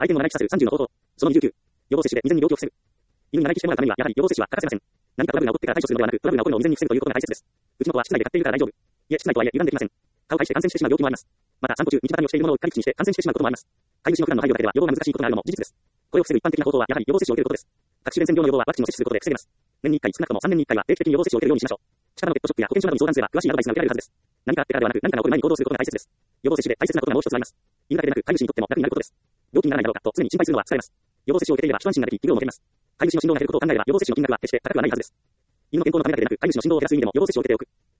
相手の7期者数30の方法。その29。予防接種で未然に病気を防ぐ。犬に7期してもらうためには、やはり予防接種は欠かせません。何かトラブルが起こってから対処するのではなく、トラブルが起こるのを未然に防ぐということが大切です。うちの子は室内で飼っているから大丈夫。いえ、室内とはいえ油断できません。蚊を介して感染してしまう病気もあります。また、散歩中、道端に落ちているものをうっかり口にして感染してしまうこともあります。飼い主の普段の配慮だけでは予防が難しいことがあるのも事実です。これを防ぐ一般的な方法は、やはり予防接種を受けることです。各種伝染病の予防はワクチンを接種することで防げます。年に1回、少なくとも3年に1回は定期的に予防接種を受けるようにしましょう。近場のペットショップや保健所などに相談すれば詳しいアドバイスが受けられるはずです。何かあってからではなく、何かが起こる前に行動することが大切です。予防接種で大切なことがもう一つあります。犬だけでなく飼い主にとっても楽になることです。病気にならないだろうかと常に心配するのは疲れます。予防接種を受けていれば一安心ができ、医療も受けます。飼い主の振動が減ることを考えれば予防接種の金額は決して高くはないはずです。犬の健康のためだけでなく、飼い主の振動を減らす意味でも予防接種を受けておく。